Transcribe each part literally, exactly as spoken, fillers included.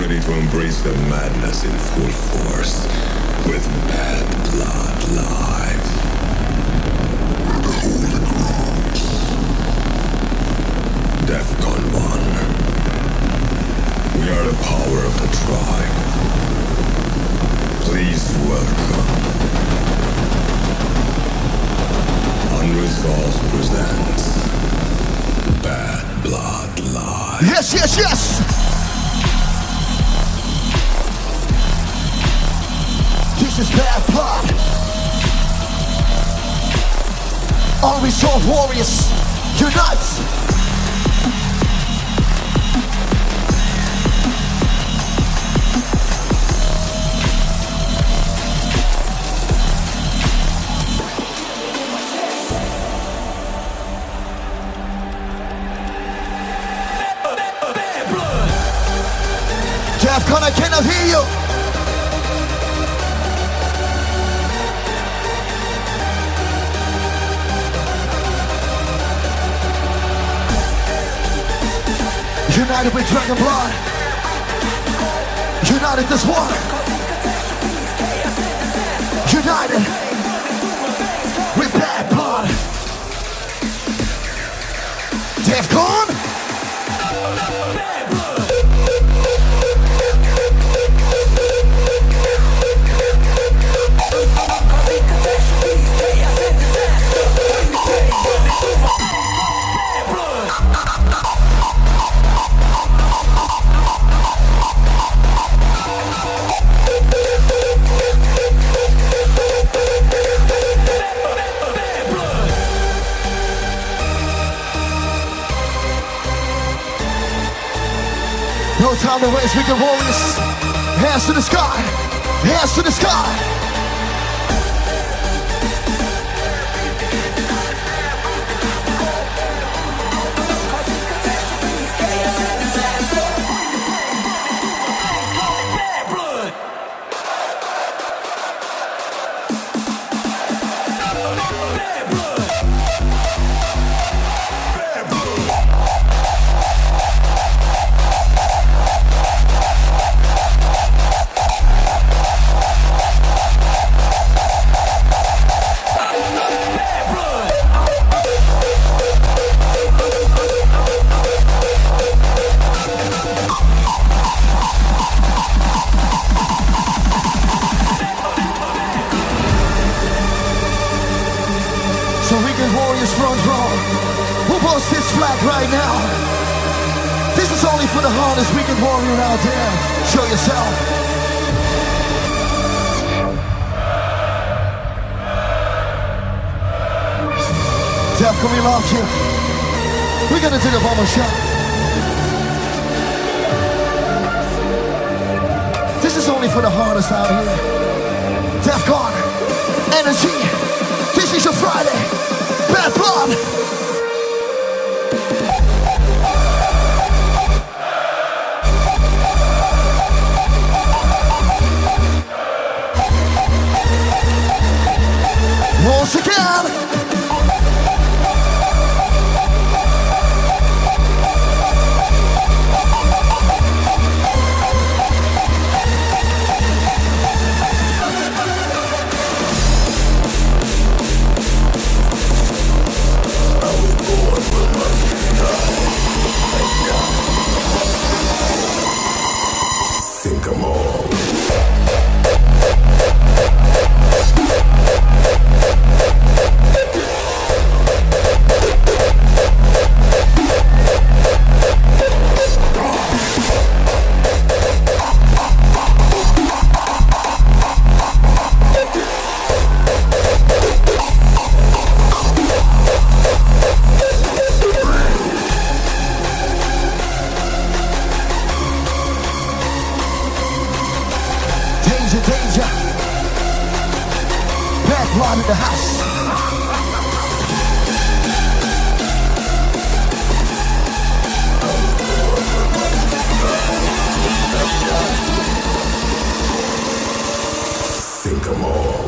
ready to embrace the madness in full force with Bad Blood Live. We're the Holy Grounds. DEFCON one. We are the power of the tribe. Please welcome Unresolved presents Bad Blood Live. Yes, yes, yes! This is Bad Blood. Unresolved warriors, unite! DEFCON, I cannot hear you. United with Dragon Blood. United this war. United with Bad Blood. DEFCON. No time to waste, we can warriors. Hands to the sky, hands to the sky. So weekend warriors front row, who posts this flag right now? This is only for the hardest weekend warrior out there. Show yourself. DEFCON, we love you. We're gonna do the bomber shot. This is only for the hardest out here. DEFCON, energy. This is your Friday. Bad Blood. Once again. Think 'em all. Danger, danger. Bad Blood in the house. Think 'em all.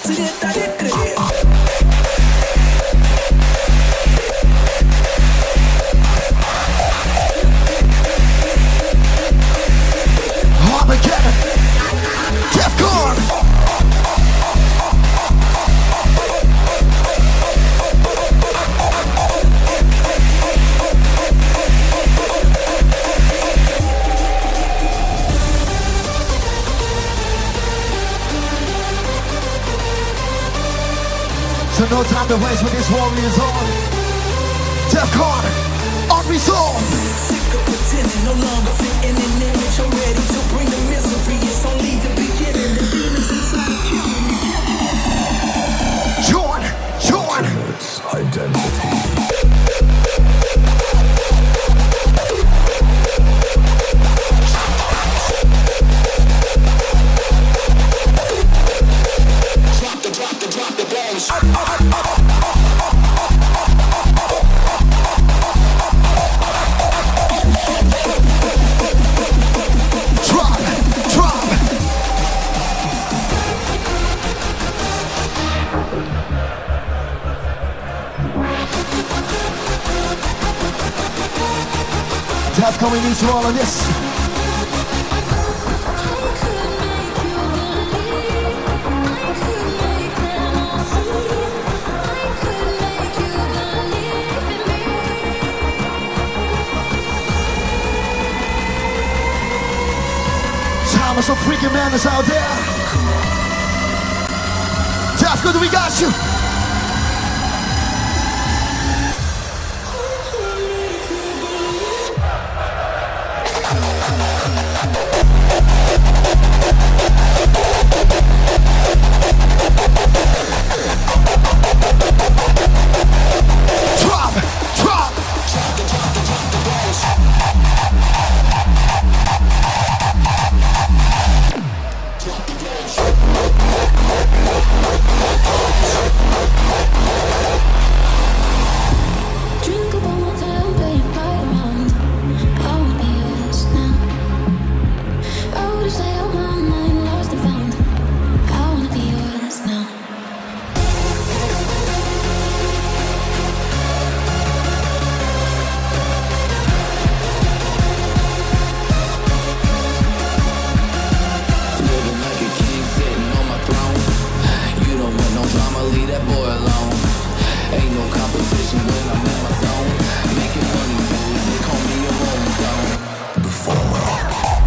Armageddon, Defcon. So no time to waste with this warriors on. Defcon, unresolved. Sick of pretending, no longer fitting in an image. I'm ready to bring the misery. It's only the beginning. The demons inside killing me. Join, join. Its identity. Drop the, drop the, drop the bombs. Drop, drop. Defcon, we need you all on this. Time of some freaking madness out there. Defcon, we got you. Drop, drop. Drink up all my time, playing right around. I wanna be yours now. I would've stayed out my mind, lost and found. I wanna be yours now. Living like a king sitting on my throne. You don't want no drama, leave that boy alone. Ain't no competition when I'm in my zone. Making money moves, they call me a rolling stone. The fallout.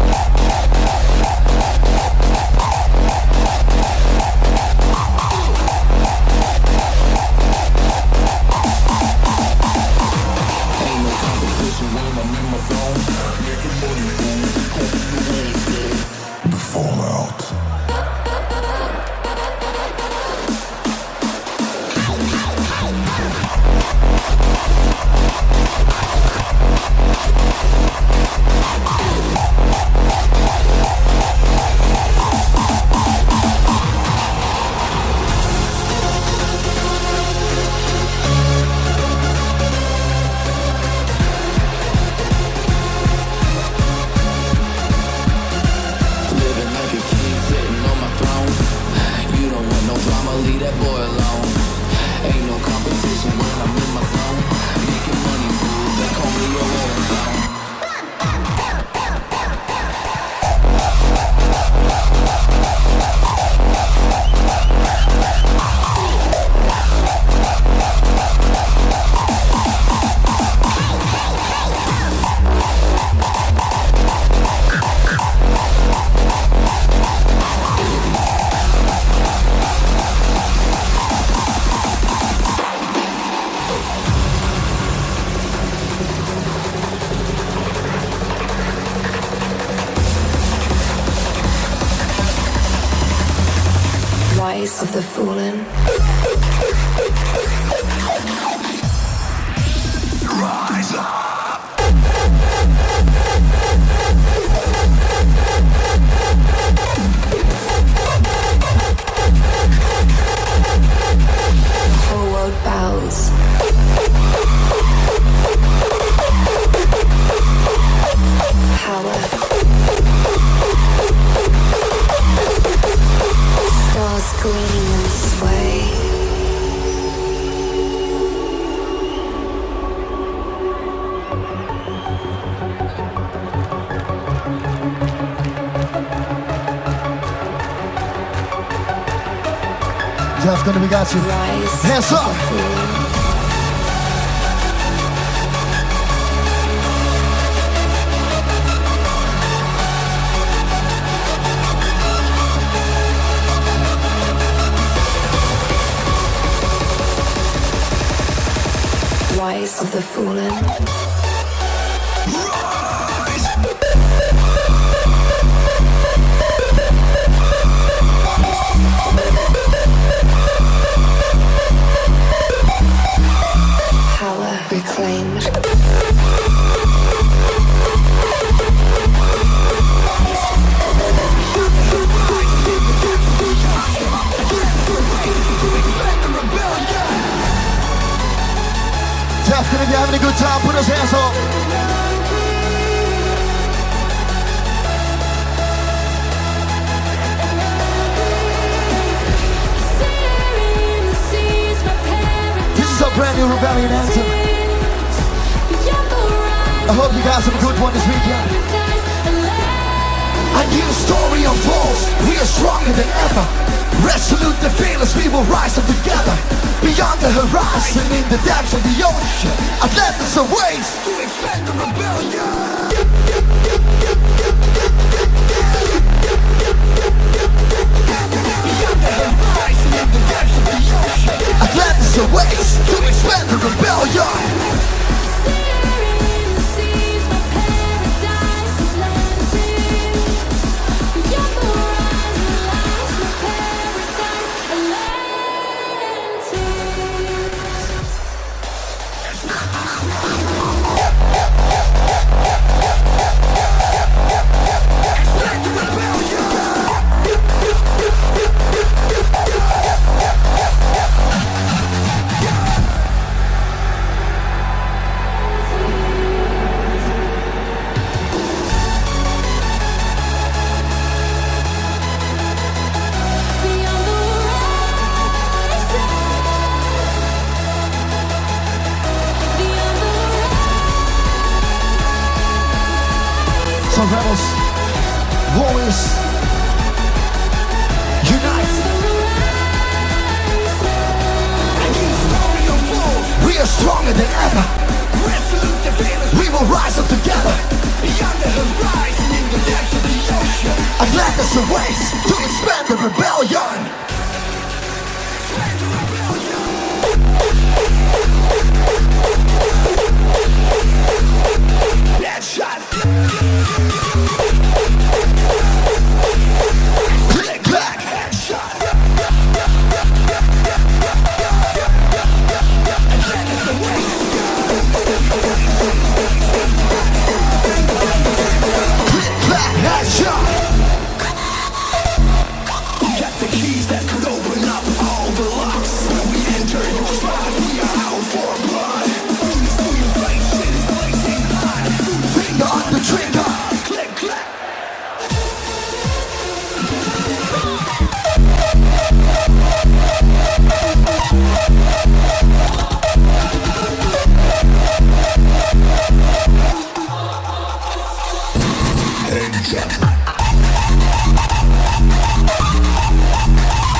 Ain't no competition when I'm in my zone. Making money moves, they call me a rolling stone. The fallout. Living like a king sitting on my throne. You don't want no drama, leave that boy alone. Ain't no competition when I'm in my zone. Making money moves, they call me a rolling stone. Rise of the fallen. Rise up. The whole world bows. Power. Stars gleam and Definitely we got you. Hands up. Rise of the fallen. Power reclaimed. Definitely, if you're having a good time, put those hands up. A brand new rebellion anthem. I hope you guys have a good one this weekend. A new story unfolds. We are stronger than ever. Resolute and fearless, we will rise up together. Beyond the horizon, in the depths of the ocean, Atlantis awaits to expand the rebellion. Beyond the horizon, in the depths of the ocean, Atlantis awaits to expand the rebellion. Rebels, warriors, unite. We are stronger than ever. Resolute and fearless, we will rise up together. Beyond the horizon, in the depths of the ocean, Atlantis awaits to expand the rebellion. Headshot. Click, clack, headshot. Atlantis awaits. Click, clack, headshot. We got the keys that could open up all the locks. When we enter your spot, we are out for blood. Inflation is blazing hot. Finger on the trigger. Click, clack. Headshot.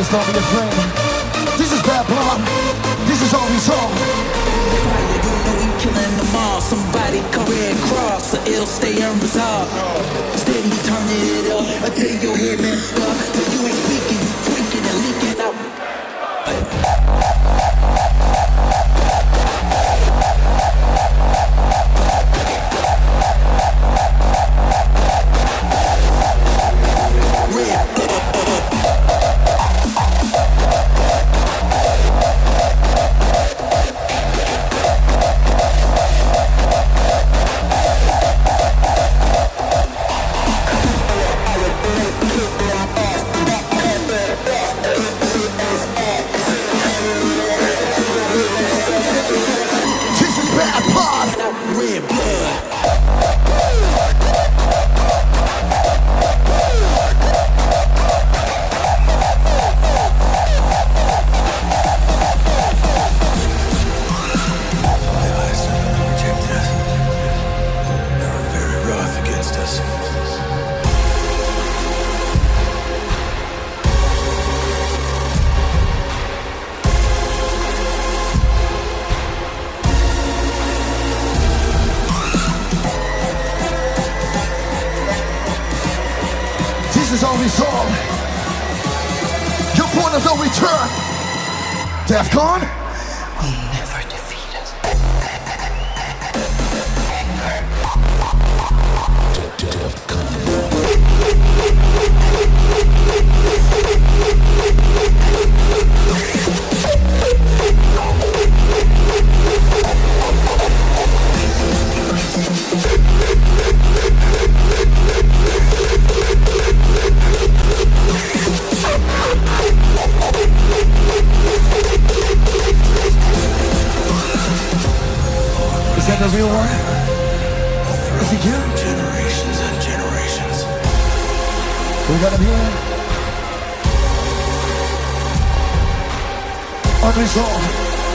Just don't be afraid. This is bad blood. This is all we saw. You know we killing them all. Somebody come Red Cross, so it'll stay unresolved. Steady turning it up until your head messed up. Till you ain't speaking, you tweaking and leaking out. DEFCON? Will never defeat us. Is that the real one? Is it you? Generations and generations. We got him here. Unresolved.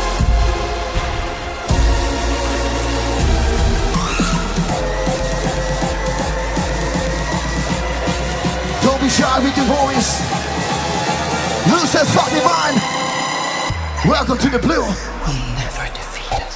Don't be shy with your voice. Lose that fucking mind. Welcome to the blue. Will never defeat us.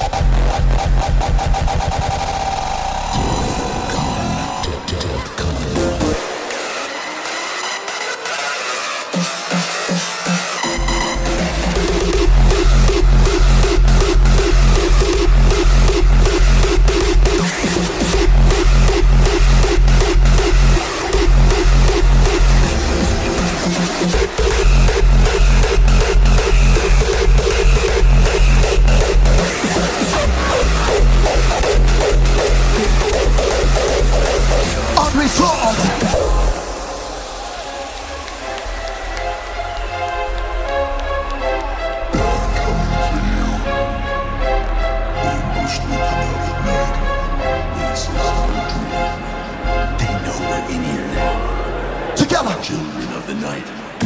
Children of the night.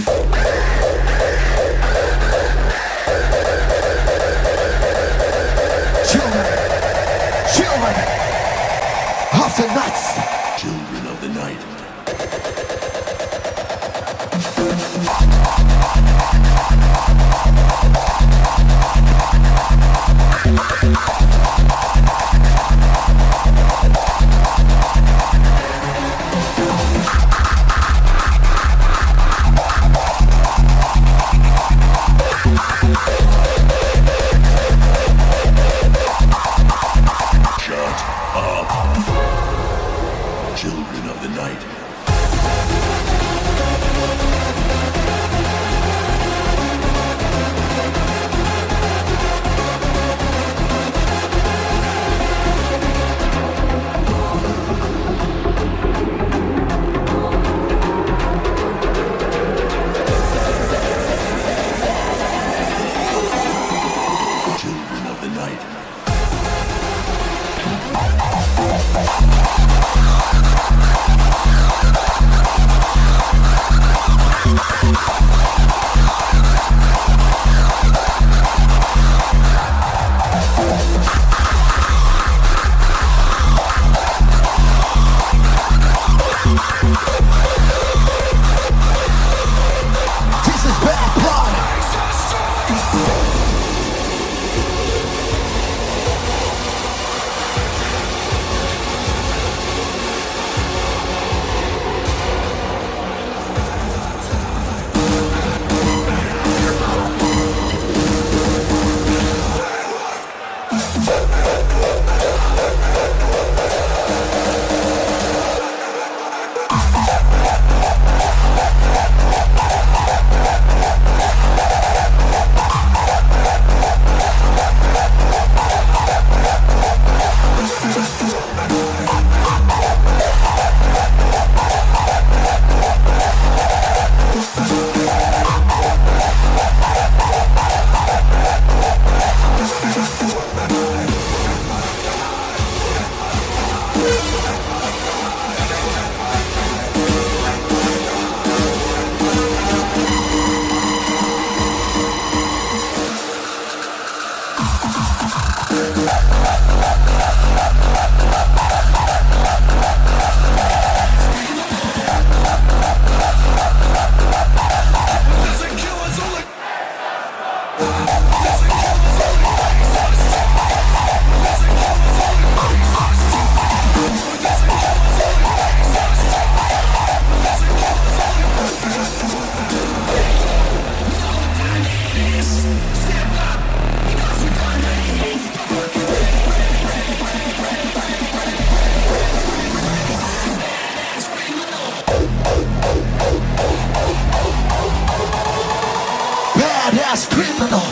Children, children of the nuts. Children of the night. Children of the night. Children of the night. This is bad. last criminal.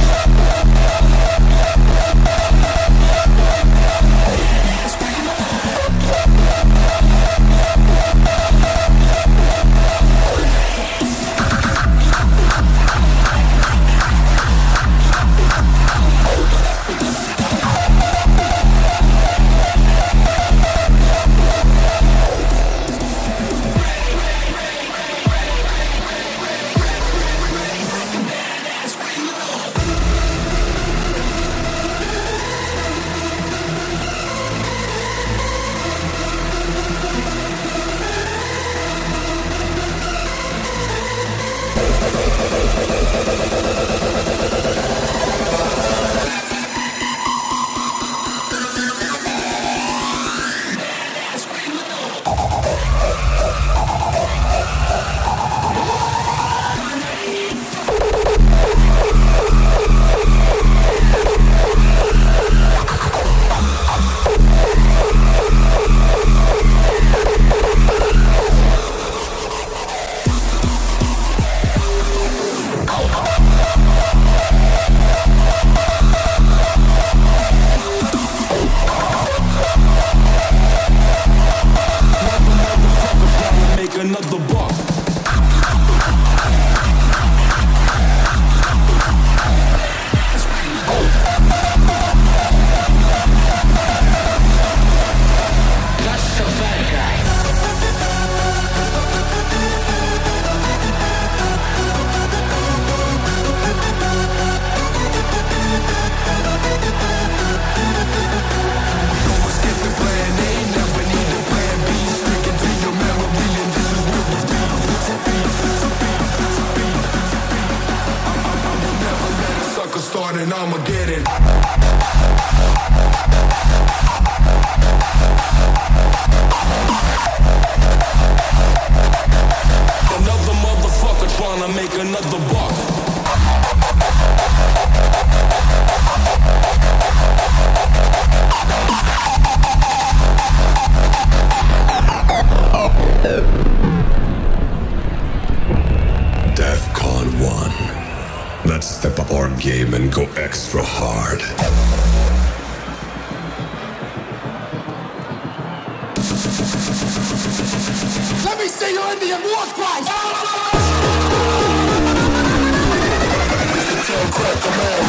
And Armageddon. Another motherfucker trying to make another buck. DEFCON one. Let's step up our game and go extra hard. Let me see your Indian war cry! Ten crack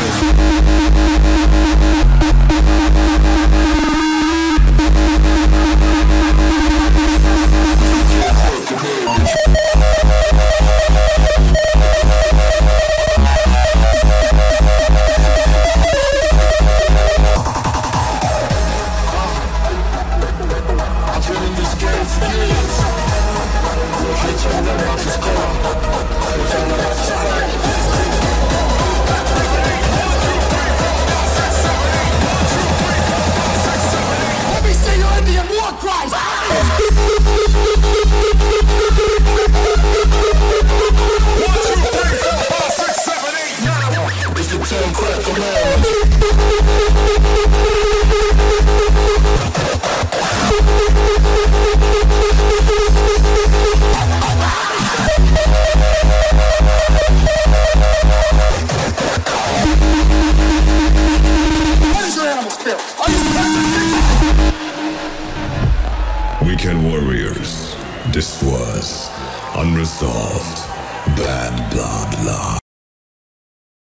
Weekend Warriors. This was Unresolved Bad Blood Live.